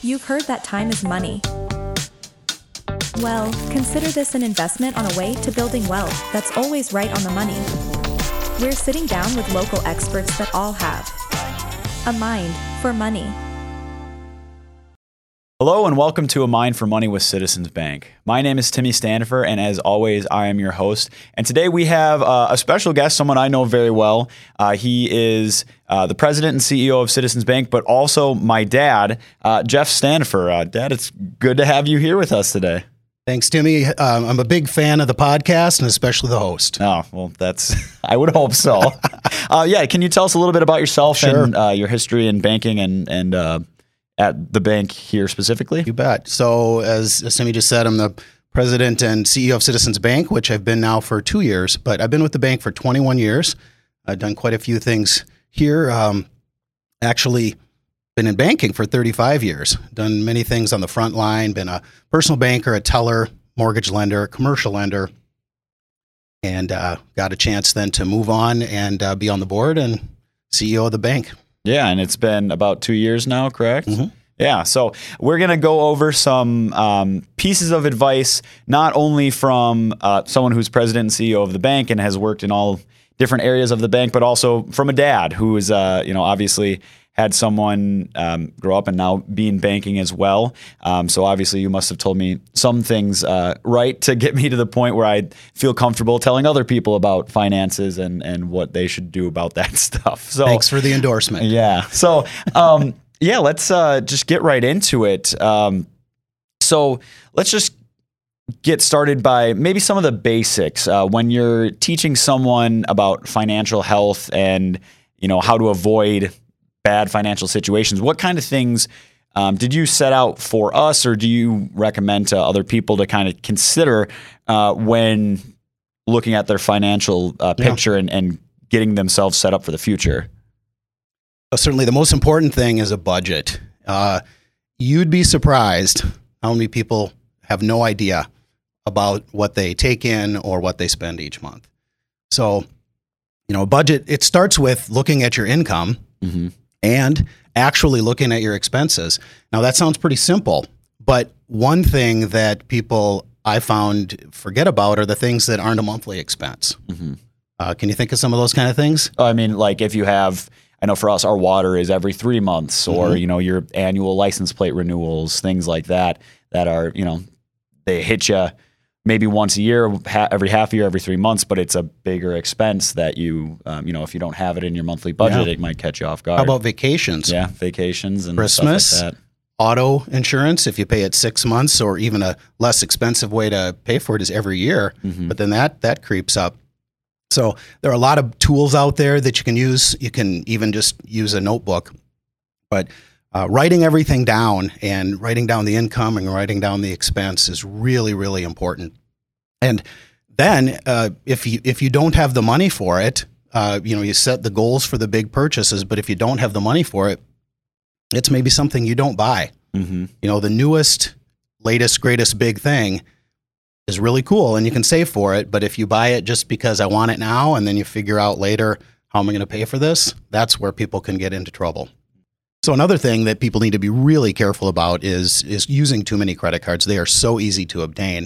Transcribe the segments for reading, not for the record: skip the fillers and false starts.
You've heard that time is money. Well, consider this an investment on a way to building wealth that's always right on the money. We're sitting down with local experts that all have a mind for money. Hello and welcome to A Mind for Money with Citizens Bank. My name is Timmy Standifer, and as always, I am your host. And today we have a special guest, someone I know very well. He is the president and CEO of Citizens Bank, but also my dad, Jeff Standifer. Dad, it's good to have you here with us today. Thanks, Timmy. I'm a big fan of the podcast and especially the host. Oh, well, I would hope so. Can you tell us a little bit about yourself Sure. and your history in banking and at the bank here specifically? You bet. So as Timmy just said, I'm the president and CEO of Citizens Bank, which I've been now for 2 years, but I've been with the bank for 21 years. I've done quite a few things here. Actually been in banking for 35 years, done many things on the front line, been a personal banker, a teller, mortgage lender, commercial lender, and got a chance then to move on and be on the board and CEO of the bank. Yeah, and it's been about 2 years now, correct? Mm-hmm. Yeah, so we're going to go over some pieces of advice, not only from someone who's president and CEO of the bank and has worked in all different areas of the bank, but also from a dad who is, obviously had someone grow up and now be in banking as well. So obviously you must have told me some things right to get me to the point where I feel comfortable telling other people about finances and what they should do about that stuff. So Thanks for the endorsement. Yeah. So let's just get right into it. So let's just get started by maybe some of the basics. When you're teaching someone about financial health and how to avoid bad financial situations, what kind of things did you set out for us, or do you recommend to other people to kind of consider when looking at their financial picture and getting themselves set up for the future? Certainly the most important thing is a budget. You'd be surprised how many people have no idea about what they take in or what they spend each month. So, a budget, it starts with looking at your income and actually looking at your expenses. Now, that sounds pretty simple, but one thing that people I found forget about are the things that aren't a monthly expense. Can you think of some of those kind of things? I mean, like if you have, I know for us, our water is every 3 months, or, your annual license plate renewals, things like that are, they hit you maybe once a year, every half year, every 3 months, but it's a bigger expense that you, if you don't have it in your monthly budget, it might catch you off guard. How about vacations? Yeah, vacations and Christmas, stuff like that. Auto insurance, if you pay it 6 months, or even a less expensive way to pay for it is every year, but then that creeps up. So there are a lot of tools out there that you can use. You can even just use a notebook, but writing everything down and writing down the income and writing down the expense is really, really important. And then if you don't have the money for it, you set the goals for the big purchases, but if you don't have the money for it, it's maybe something you don't buy. The newest, latest, greatest big thing is really cool and you can save for it. But if you buy it just because I want it now and then you figure out later, how am I going to pay for this? That's where people can get into trouble. So another thing that people need to be really careful about is using too many credit cards. They are so easy to obtain.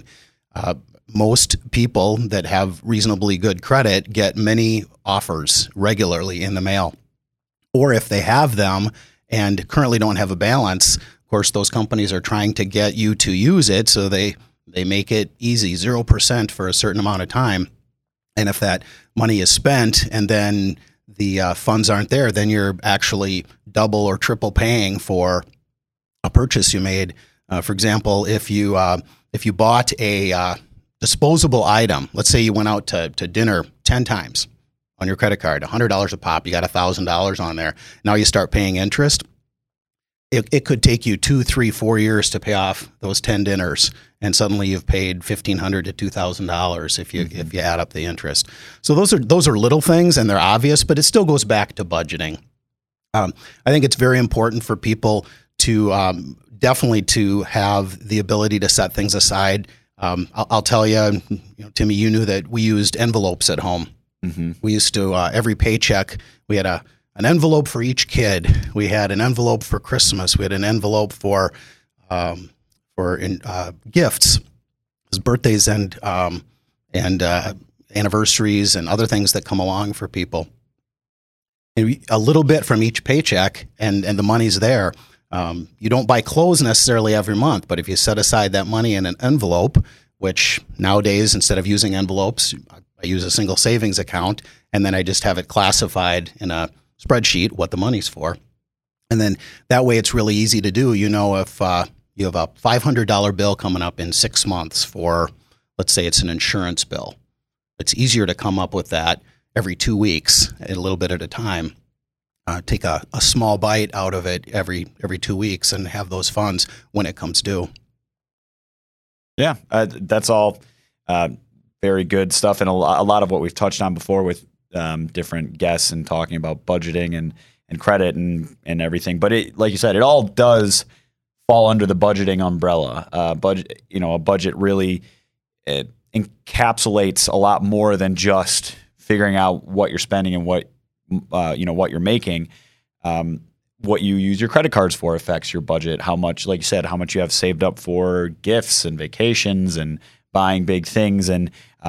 Most people that have reasonably good credit get many offers regularly in the mail. Or if they have them and currently don't have a balance, of course, those companies are trying to get you to use it, so they make it easy, 0% for a certain amount of time. And if that money is spent and then the funds aren't there, then you're actually double or triple paying for a purchase you made. For example, if you bought a disposable item, let's say you went out to dinner 10 times on your credit card, $100 a pop, you got $1,000 on there. Now you start paying interest. It could take you 2, 3, 4 years to pay off those 10 dinners, and suddenly you've paid $1,500 to $2,000 if you add up the interest. So those are little things, and they're obvious, but it still goes back to budgeting. I think it's very important for people to definitely to have the ability to set things aside. I'll tell you, Timmy, you knew that we used envelopes at home. We used to every paycheck we had a an envelope for each kid. We had an envelope for Christmas. We had an envelope for gifts, birthdays and anniversaries and other things that come along for people. And a little bit from each paycheck, and the money's there. You don't buy clothes necessarily every month, but if you set aside that money in an envelope, which nowadays, instead of using envelopes, I use a single savings account, and then I just have it classified in a spreadsheet what the money's for. And then that way it's really easy to do. You know, if you have a $500 bill coming up in 6 months for, let's say it's an insurance bill, it's easier to come up with that every 2 weeks, a little bit at a time. Take a small bite out of it every 2 weeks and have those funds when it comes due. Yeah, that's all very good stuff, and a lot of what we've touched on before with different guests and talking about budgeting and credit and everything. But it, like you said, it all does fall under the budgeting umbrella. A budget really encapsulates a lot more than just figuring out what you're spending and what you're making. What you use your credit cards for affects your budget. How much, like you said, how much you have saved up for gifts and vacations and buying big things, and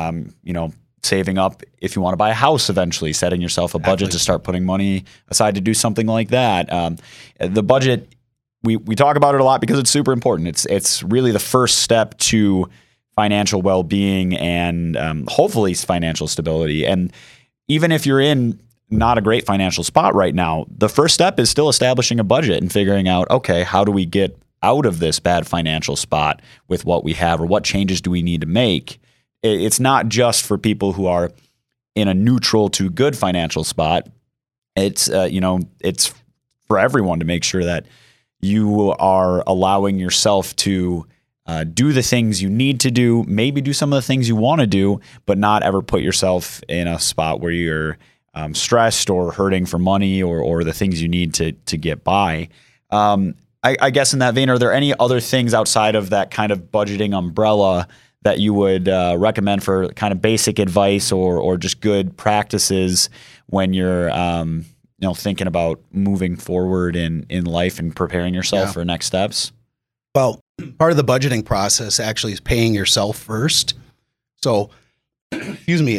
saving up if you want to buy a house eventually, setting yourself a budget to start putting money aside to do something like that. The budget, we talk about it a lot because it's super important. It's really the first step to financial well-being and hopefully financial stability. And even if you're in not a great financial spot right now, the first step is still establishing a budget and figuring out, okay, how do we get out of this bad financial spot with what we have, or what changes do we need to make? It's not just for people who are in a neutral to good financial spot. It's it's for everyone to make sure that you are allowing yourself to do the things you need to do, maybe do some of the things you want to do, but not ever put yourself in a spot where you're stressed or hurting for money or the things you need to get by. I guess in that vein, are there any other things outside of that kind of budgeting umbrella that you would recommend for kind of basic advice or just good practices when you're thinking about moving forward in life and preparing yourself for next steps? Well, part of the budgeting process actually is paying yourself first. So, excuse me,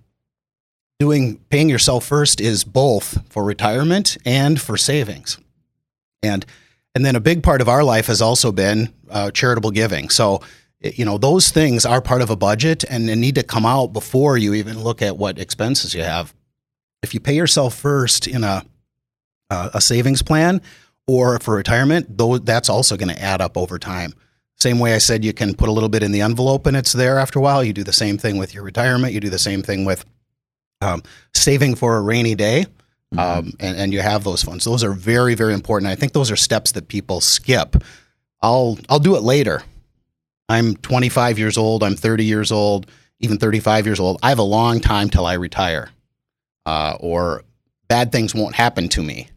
paying yourself first is both for retirement and for savings. And then a big part of our life has also been charitable giving. So, those things are part of a budget and they need to come out before you even look at what expenses you have. If you pay yourself first in a savings plan or for retirement, that's also going to add up over time. Same way I said you can put a little bit in the envelope and it's there after a while. You do the same thing with your retirement. You do the same thing with saving for a rainy day, and you have those funds. Those are very, very important. I think those are steps that people skip. I'll do it later. I'm 25 years old. I'm 30 years old, even 35 years old. I have a long time till I retire, or bad things won't happen to me.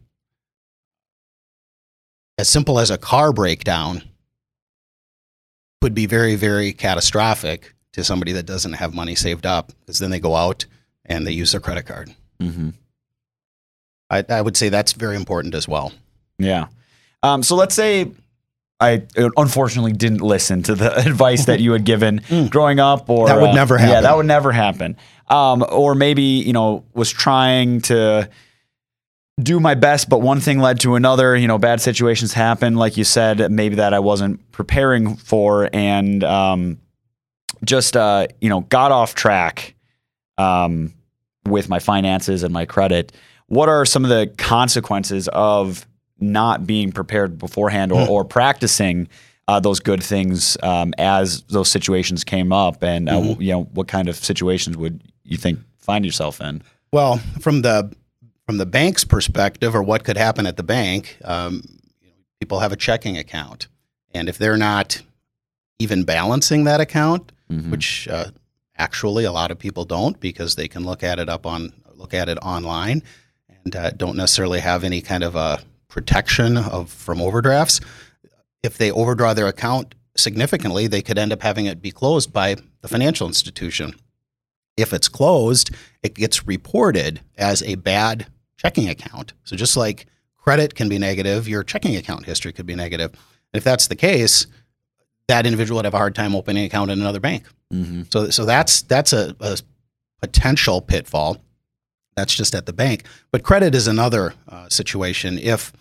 As simple as a car breakdown could be very, very catastrophic to somebody that doesn't have money saved up, because then they go out and they use their credit card. Mm-hmm. I would say that's very important as well. Yeah. So let's say I unfortunately didn't listen to the advice that you had given growing up, or that would never happen. Yeah, that would never happen. Or maybe, was trying to do my best, but one thing led to another. Bad situations happen, like you said, maybe that I wasn't preparing for, and just got off track with my finances and my credit. What are some of the consequences of not being prepared beforehand or practicing those good things as those situations came up? And what kind of situations would you think find yourself in? Well, from the bank's perspective, or what could happen at the bank, people have a checking account, and if they're not even balancing that account, which actually a lot of people don't, because they can look at it online and don't necessarily have any kind of a protection from overdrafts. If they overdraw their account significantly, they could end up having it be closed by the financial institution. If it's closed, it gets reported as a bad checking account. So just like credit can be negative, your checking account history could be negative. And if that's the case, that individual would have a hard time opening an account in another bank. Mm-hmm. So that's a potential pitfall. That's just at the bank. But credit is another situation. If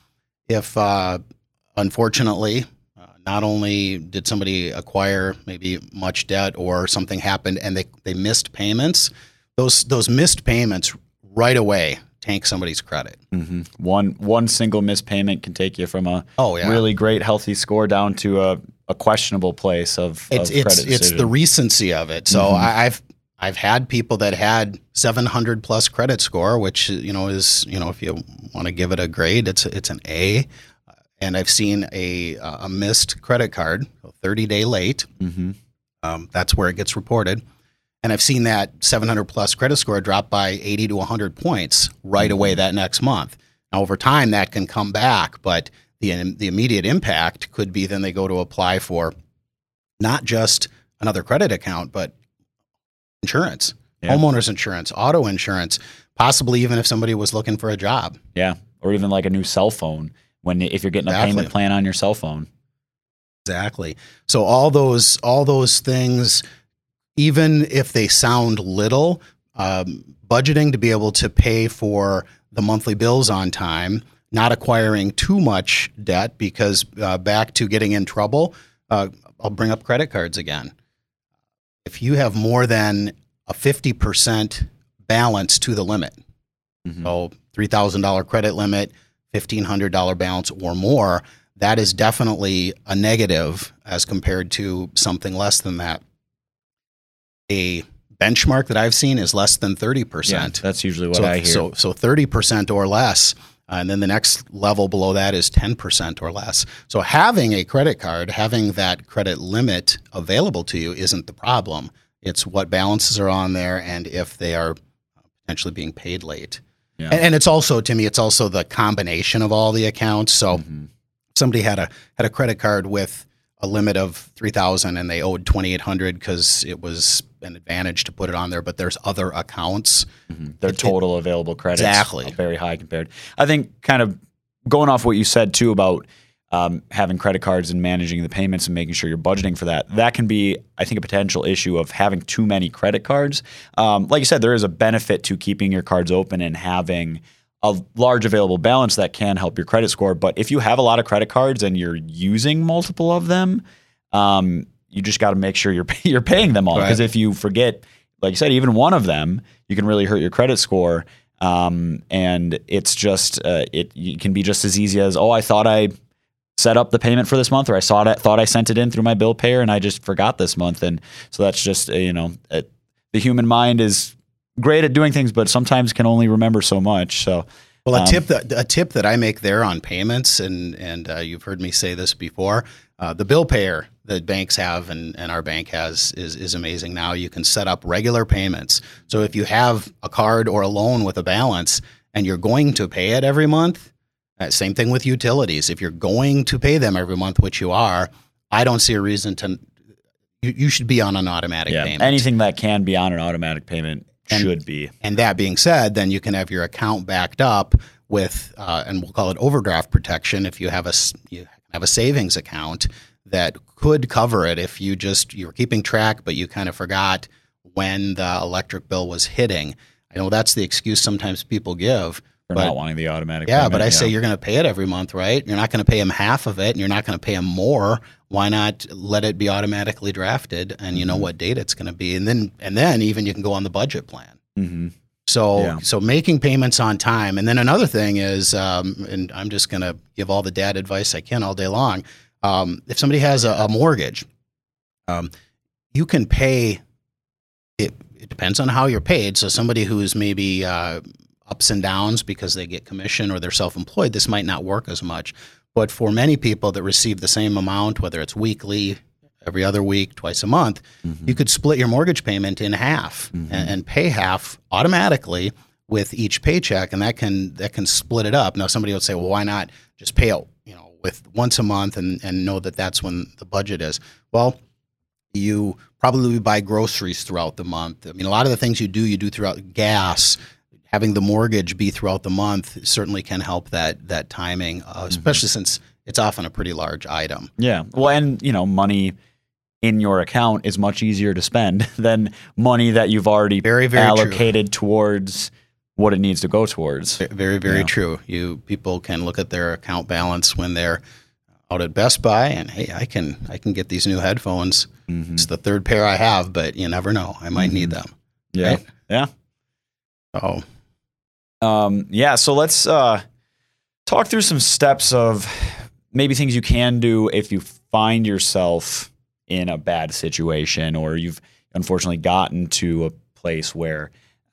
unfortunately, not only did somebody acquire maybe much debt or something happened and they missed payments, those missed payments right away tank somebody's credit. Mm-hmm. One single missed payment can take you from a really great healthy score down to a questionable place of credit decision. It's the recency of it. So I've had people that had 700 plus credit score, which is if you want to give it a grade, it's an A. And I've seen a missed credit card, 30-day late. Mm-hmm. That's where it gets reported. And I've seen that 700 plus credit score drop by 80 to 100 points right away that next month. Now, over time, that can come back, but the immediate impact could be then they go to apply for not just another credit account, but insurance, homeowners insurance, auto insurance, possibly even if somebody was looking for a job. Yeah, or even like a new cell phone if you're getting a payment plan on your cell phone. Exactly. So all those things, even if they sound little, budgeting to be able to pay for the monthly bills on time, not acquiring too much debt because back to getting in trouble, I'll bring up credit cards again. If you have more than a 50% balance to the limit, so $3,000 credit limit, $1,500 balance or more, that is definitely a negative as compared to something less than that. A benchmark that I've seen is less than 30%. Yeah, that's usually what I hear. So 30% or less. And then the next level below that is 10% or less. So having a credit card, having that credit limit available to you isn't the problem. It's what balances are on there and if they are potentially being paid late. Yeah. And it's also, to me, it's also the combination of all the accounts. So if somebody had a credit card with a limit of $3,000 and they owed $2,800 because it was an advantage to put it on there, but there's other accounts. Their total available credits exactly very high compared. I think kind of going off what you said too about having credit cards and managing the payments and making sure you're budgeting for that can be, I think, a potential issue of having too many credit cards. Like you said, there is a benefit to keeping your cards open and having a large available balance that can help your credit score. But if you have a lot of credit cards and you're using multiple of them, you just got to make sure you're paying them all. Because if you forget, like you said, even one of them, you can really hurt your credit score. And it's just it can be just as easy as, I thought I set up the payment for this month, or I thought I sent it in through my bill payer and I just forgot this month. And so that's just, the human mind is great at doing things, but sometimes can only remember so much. So, well, a tip that I make there on payments, and you've heard me say this before, the bill payer that banks have and our bank has is amazing now. You can set up regular payments. So if you have a card or a loan with a balance and you're going to pay it every month, same thing with utilities. If you're going to pay them every month, which you are, I don't see a reason to. You should be on an automatic payment. Anything that can be on an automatic payment should be. And that being said, then you can have your account backed up with, and we'll call it overdraft protection. If you have a savings account that could cover it if you were keeping track, but you kind of forgot when the electric bill was hitting. I know that's the excuse sometimes people give. For not wanting the automatic payment. Yeah, but I say you're going to pay it every month, right? You're not going to pay them half of it, and you're not going to pay them more. Why not let it be automatically drafted, and you know what date it's going to be, and then even you can go on the budget plan. So making payments on time, and then another thing is, and I'm just going to give all the dad advice I can all day long. If somebody has a mortgage, you can pay. It depends on how you're paid. So somebody who's maybe ups and downs because they get commission or they're self-employed, this might not work as much. But for many people that receive the same amount, whether it's weekly, every other week, twice a month, you could split your mortgage payment in half and pay half automatically with each paycheck, and that can split it up. Now, somebody would say, well, why not just pay out, with once a month and know that that's when the budget is? Well, you probably buy groceries throughout the month. I mean, a lot of the things you do throughout gas, having the mortgage be throughout the month certainly can help that timing, especially since it's often a pretty large item. Yeah. Well, and money in your account is much easier to spend than money that you've already Very, very allocated towards what it needs to go towards. Very, very true. People can look at their account balance when they're out at Best Buy and, hey, I can get these new headphones. It's the third pair I have, but you never know. I might need them. Yeah. Right? Yeah. Oh. So let's talk through some steps of maybe things you can do if you find yourself in a bad situation or you've unfortunately gotten to a place where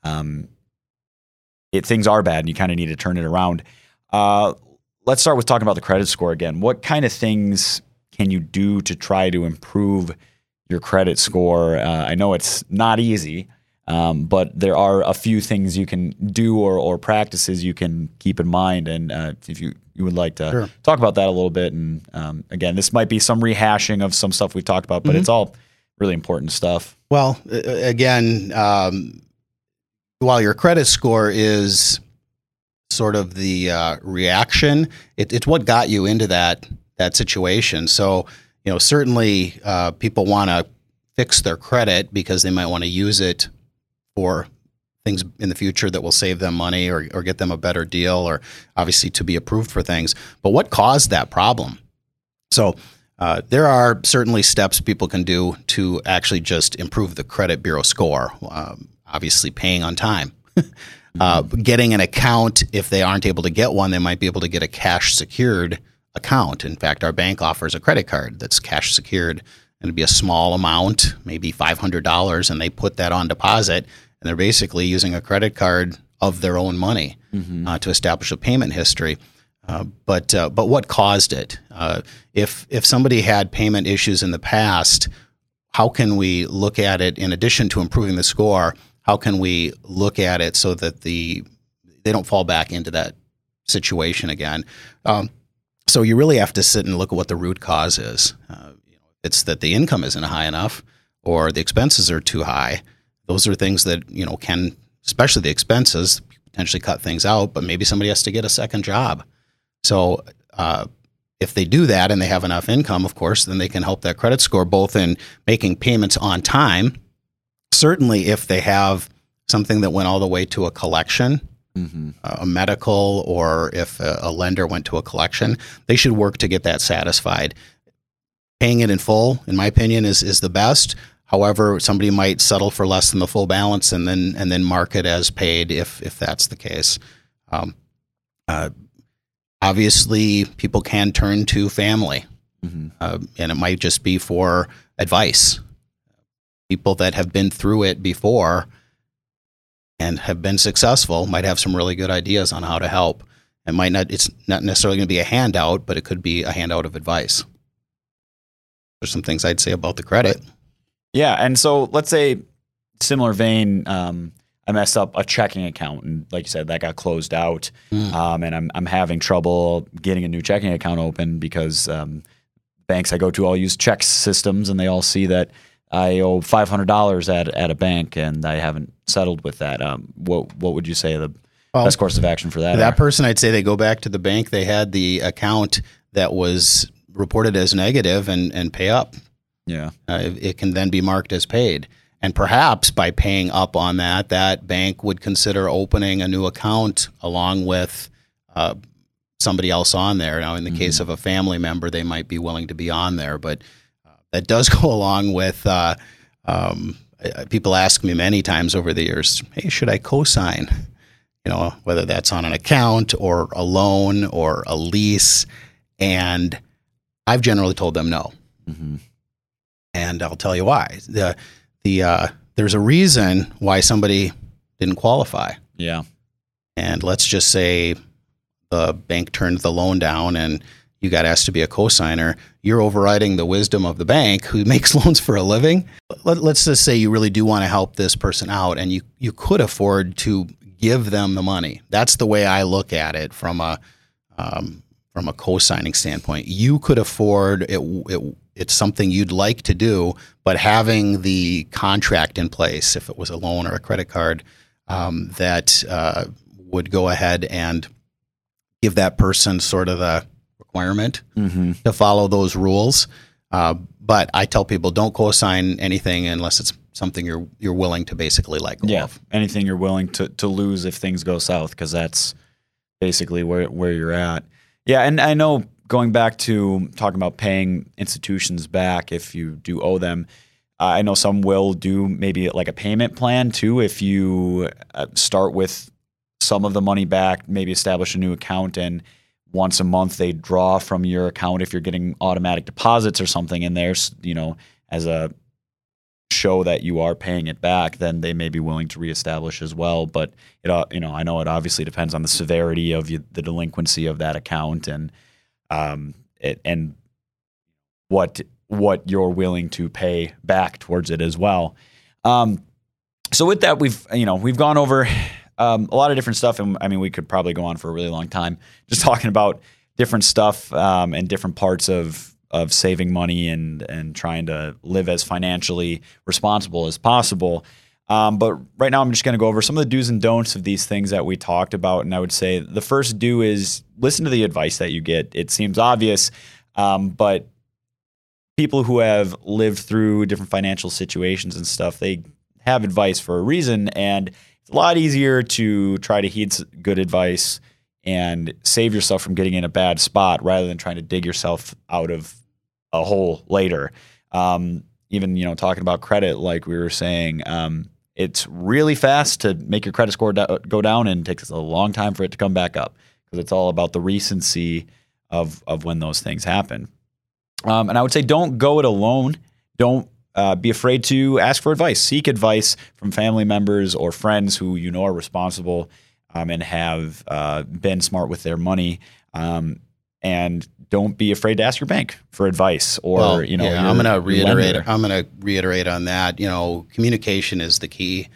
things are bad and you kind of need to turn it around. Let's start with talking about the credit score again. What kind of things can you do to try to improve your credit score? I know it's not easy, but there are a few things you can do or practices you can keep in mind. And if you would like to talk about that a little bit. And again, this might be some rehashing of some stuff we've talked about, but it's all really important stuff. Well, again, while your credit score is sort of the reaction, it's what got you into that situation. So, certainly people want to fix their credit because they might want to use it for things in the future that will save them money or get them a better deal or obviously to be approved for things. But what caused that problem? So there are certainly steps people can do to actually just improve the credit bureau score. Obviously paying on time. Getting an account, if they aren't able to get one, they might be able to get a cash secured account. In fact, our bank offers a credit card that's cash secured, and it'd be a small amount, maybe $500, and they put that on deposit, and they're basically using a credit card of their own money to establish a payment history. But what caused it? If somebody had payment issues in the past, how can we look at it in addition to improving the score? How can we look at it so that they don't fall back into that situation again? So you really have to sit and look at what the root cause is. It's that the income isn't high enough or the expenses are too high. Those are things that, can, especially the expenses, potentially cut things out, but maybe somebody has to get a second job. So if they do that and they have enough income, of course, then they can help that credit score both in making payments on time. Certainly if they have something that went all the way to a collection, a medical, or if a lender went to a collection, they should work to get that satisfied. Paying it in full, in my opinion, is the best. However, somebody might settle for less than the full balance and then mark it as paid if that's the case. Obviously, people can turn to family, and it might just be for advice. People that have been through it before and have been successful might have some really good ideas on how to help. It's not necessarily going to be a handout, but it could be a handout of advice. There's some things I'd say about the credit. Yeah, and so let's say, similar vein, I messed up a checking account, and like you said, that got closed out, and I'm having trouble getting a new checking account open because banks I go to all use check systems, and they all see that I owe $500 at a bank, and I haven't settled with that. What would you say the best course of action for that? That person, I'd say they go back to the bank they had the account that was reported as negative and pay up. Yeah, it can then be marked as paid. And perhaps by paying up on that bank would consider opening a new account along with somebody else on there. Now, in the case of a family member, they might be willing to be on there, but that does go along with people ask me many times over the years, hey, should I co-sign? Whether that's on an account or a loan or a lease. And I've generally told them no. And I'll tell you why. There's a reason why somebody didn't qualify. Yeah. And let's just say the bank turned the loan down and you got asked to be a cosigner. You're overriding the wisdom of the bank who makes loans for a living. Let's just say you really do want to help this person out and you could afford to give them the money. That's the way I look at it from a co-signing standpoint. You could afford it. It's something you'd like to do, but having the contract in place, if it was a loan or a credit card, that would go ahead and give that person sort of the requirement to follow those rules. But I tell people, don't co-assign anything unless it's something you're willing to basically let go of. Anything you're willing to lose if things go south, because that's basically where you're at. Yeah, and I know, going back to talking about paying institutions back if you do owe them, I know some will do maybe like a payment plan too. If you start with some of the money back, maybe establish a new account, and once a month they draw from your account if you're getting automatic deposits or something in there, as a show that you are paying it back, then they may be willing to reestablish as well. But I know it obviously depends on the severity of the delinquency of that account and what you're willing to pay back towards it as well. So with that, we've gone over a lot of different stuff, and I mean, we could probably go on for a really long time just talking about different stuff and different parts of saving money and trying to live as financially responsible as possible. But right now I'm just going to go over some of the do's and don'ts of these things that we talked about. And I would say the first do is listen to the advice that you get. It seems obvious, but people who have lived through different financial situations and stuff, they have advice for a reason. And it's a lot easier to try to heed good advice and save yourself from getting in a bad spot rather than trying to dig yourself out of a hole later. Even, talking about credit, like we were saying, it's really fast to make your credit score go down, and it takes a long time for it to come back up, because it's all about the recency of when those things happen. And I would say don't go it alone. Don't be afraid to ask for advice. Seek advice from family members or friends who are responsible and have been smart with their money. And don't be afraid to ask your bank for advice or, I'm going to reiterate. I'm going to reiterate on that. Communication is the key.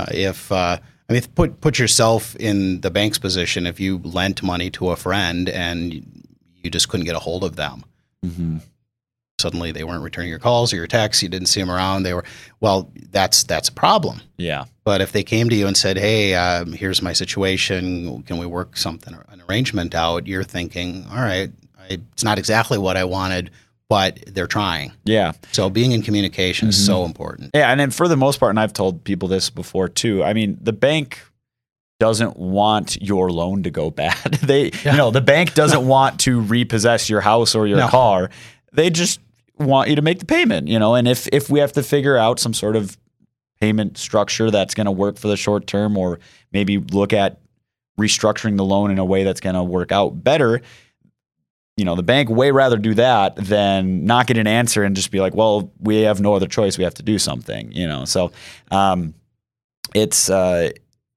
Put yourself in the bank's position. If you lent money to a friend and you just couldn't get a hold of them, suddenly they weren't returning your calls or your texts, you didn't see them around. That's a problem. Yeah. But if they came to you and said, "Hey, here's my situation. Can we work an arrangement out?" You're thinking, "All right, it's not exactly what I wanted, but they're trying." Yeah. So being in communication is so important. Yeah, and then for the most part, and I've told people this before too, I mean, the bank doesn't want your loan to go bad. The bank doesn't want to repossess your house or your car. They just want you to make the payment, and if we have to figure out some sort of payment structure that's going to work for the short term, or maybe look at restructuring the loan in a way that's going to work out better, the bank way rather do that than not get an answer and just be like, well, we have no other choice. We have to do something, So it's, I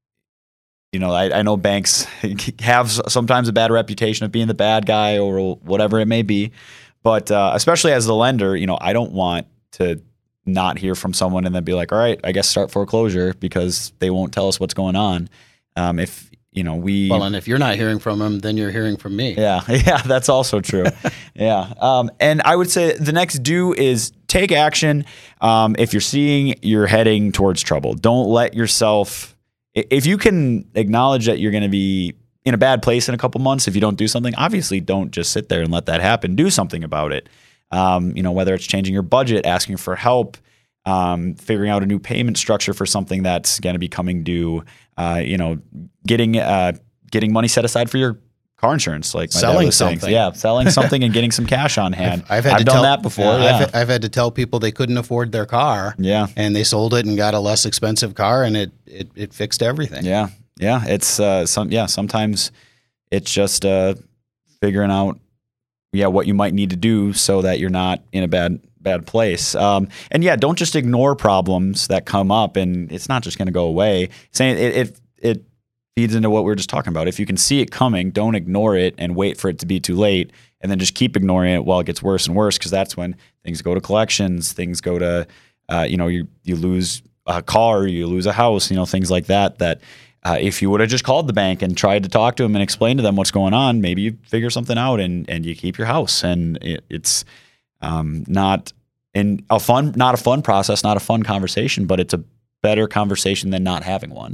know banks have sometimes a bad reputation of being the bad guy or whatever it may be. But especially as the lender, I don't want to not hear from someone and then be like, all right, I guess start foreclosure, because they won't tell us what's going on. And if you're not hearing from them, then you're hearing from me. Yeah, that's also true. Yeah. And I would say the next do is take action. If you're seeing you're heading towards trouble, don't let yourself, if you can acknowledge that you're going to be in a bad place in a couple months, if you don't do something, obviously don't just sit there and let that happen. Do something about it. Whether it's changing your budget, asking for help, figuring out a new payment structure for something that's going to be coming due, getting money set aside for your car insurance, like selling something. Yeah, selling something and getting some cash on hand. I've done that before. I've had to tell people they couldn't afford their car. Yeah, and they sold it and got a less expensive car, and it fixed everything. Yeah. Yeah, it's sometimes it's just figuring out what you might need to do so that you're not in a bad place. Don't just ignore problems that come up, and it's not just going to go away. Saying it feeds into what we were just talking about. If you can see it coming, don't ignore it and wait for it to be too late, and then just keep ignoring it while it gets worse and worse, because that's when things go to collections, things go to you lose a car, you lose a house, things like that. If you would have just called the bank and tried to talk to them and explain to them what's going on, maybe you figure something out and you keep your house. And it's not a fun process, not a fun conversation, but it's a better conversation than not having one.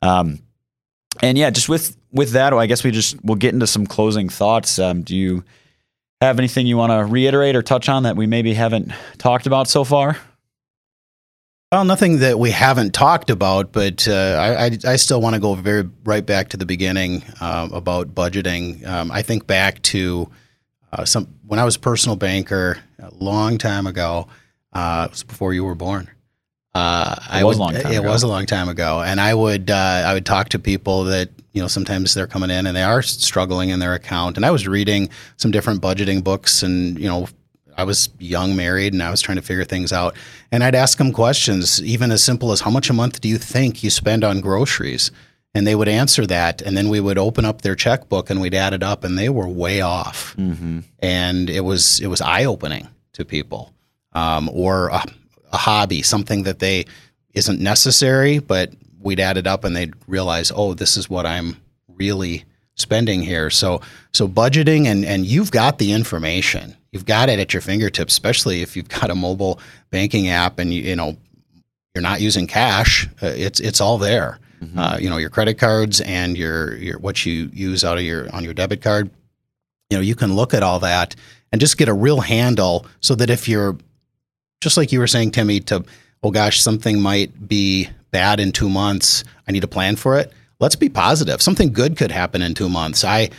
And yeah, just with that, I guess we'll get into some closing thoughts. Do you have anything you want to reiterate or touch on that we maybe haven't talked about so far? Well, nothing that we haven't talked about, but I still want to go right back to the beginning about budgeting. I think back to when I was a personal banker a long time ago. It was before you were born. It was a long time ago, and I would talk to people that sometimes they're coming in and they are struggling in their account, and I was reading some different budgeting books, and I was young, married, and I was trying to figure things out. And I'd ask them questions, even as simple as, how much a month do you think you spend on groceries? And they would answer that. And then we would open up their checkbook and we'd add it up, and they were way off. Mm-hmm. And it was eye-opening to people. Or a hobby, something that isn't necessary, but we'd add it up and they'd realize, oh, this is what I'm really spending here. So budgeting, and you've got the information. You've got it at your fingertips, especially if you've got a mobile banking app and you're not using cash. It's all there. Mm-hmm. Your credit cards and your what you use on your debit card. You can look at all that and just get a real handle, so that if you're, just like you were saying, Timmy, something might be bad in 2 months, I need to plan for it. Let's be positive. Something good could happen in 2 months.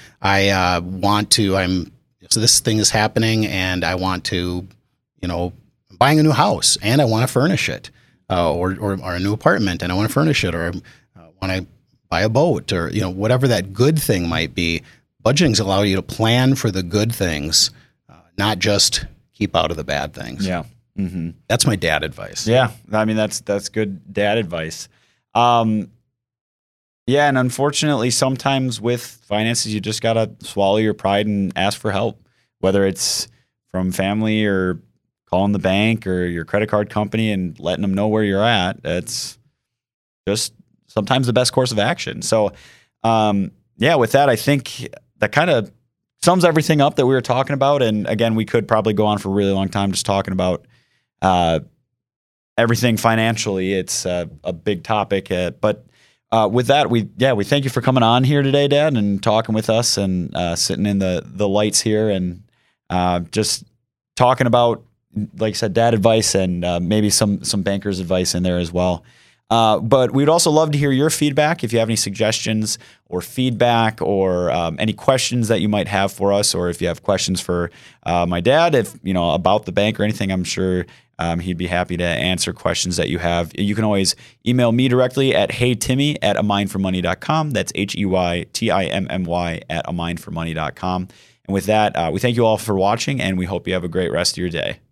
So this thing is happening, and I want to, I'm buying a new house and I want to furnish it, or a new apartment and I want to furnish it, or I want to buy a boat, or, whatever that good thing might be. Budgeting's allow you to plan for the good things, not just keep out of the bad things. Yeah. Mm-hmm. That's my dad advice. Yeah. I mean, that's good dad advice. Yeah. And unfortunately, sometimes with finances, you just got to swallow your pride and ask for help, whether it's from family or calling the bank or your credit card company and letting them know where you're at. It's just sometimes the best course of action. So, with that, I think that kind of sums everything up that we were talking about. And again, we could probably go on for a really long time just talking about everything financially. It's a big topic, but with that, we thank you for coming on here today, Dad, and talking with us and sitting in the lights here and just talking about, like I said, dad advice and maybe some banker's advice in there as well. But we'd also love to hear your feedback. If you have any suggestions or feedback or any questions that you might have for us, or if you have questions for my dad, about the bank or anything, I'm sure he'd be happy to answer questions that you have. You can always email me directly at heytimmy@amindformoney.com. That's HEYTIMMY@amindformoney.com. And with that, we thank you all for watching, and we hope you have a great rest of your day.